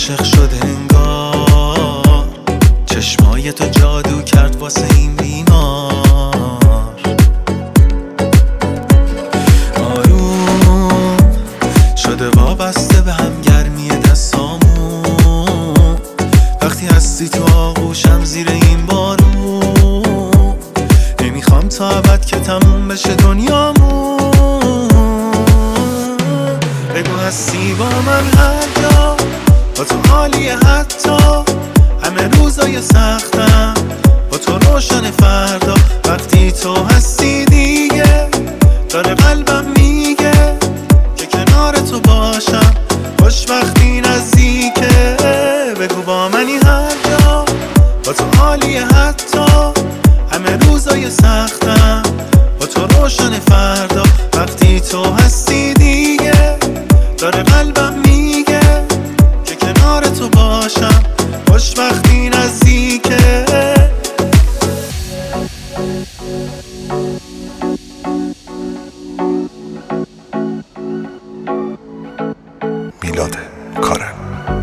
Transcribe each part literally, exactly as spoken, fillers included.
عاشق شده انگار، چشمای تو جادو کرد واسه این بیمار. آروم شده وابسته به هم گرمی دستامون، وقتی هستی تو آغوشم زیر این بارون. نمیخوام تا ابد که تموم بشه دنیامون. بگو هستی با من هر جا، با تو عالیه حتی همه روزای سختم، با تو روشن فردا. وقتی تو هستی دیگه داره قلبم میگه که کنار تو باشم، خوشبختی نزدیکه. بگو با منی هر جا، با تو عالیه حتی همه روزای سختم، با تو روشن فردا. وقتی تو هستی دیگه داره قلبم میگه که کنار تو باشم، خوشبختی نزدیکه. میلاد کارم.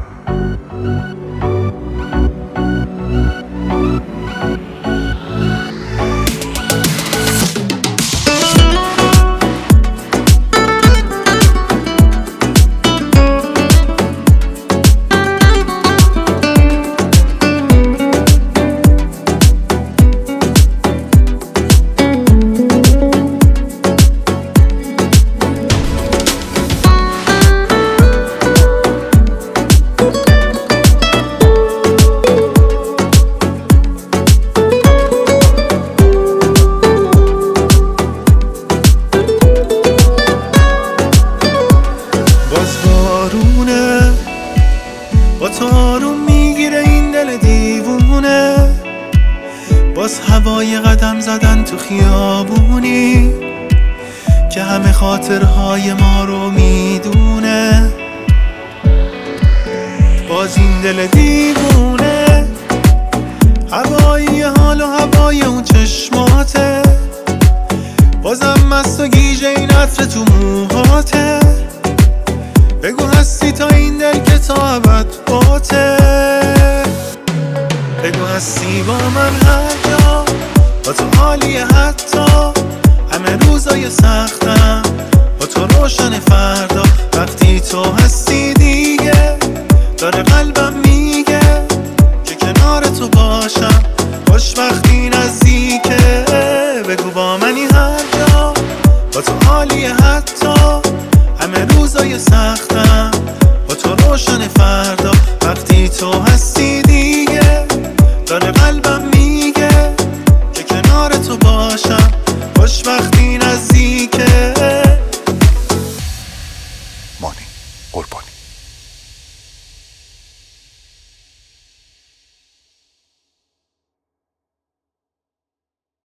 با تو آروم میگیره این دل دیوونه، باز هوای قدم زدن تو خیابونی که همه خاطرهای ما رو میدونه. باز این دل دیوونه هوایی حال و هوای اون چشماته، بازم مست و گیج این عطر تو موهاته. بگو هستی تا این دل که تا ابد باته. بگو هستی با من هر جا، با تو عالیه حتی همه روزای سختم، با تو روشن فردا. وقتی تو هستی دیگه داره قلبم میگه که کنار تو باشم، خوشبختی نزدیکه. بگو با منی هر جا، با تو عالیه حتی همه روزای سختم، با تو روشن فردا. وقتی تو هستی دیگه داره قلبم میگه که کنار تو باشم، خوشبخت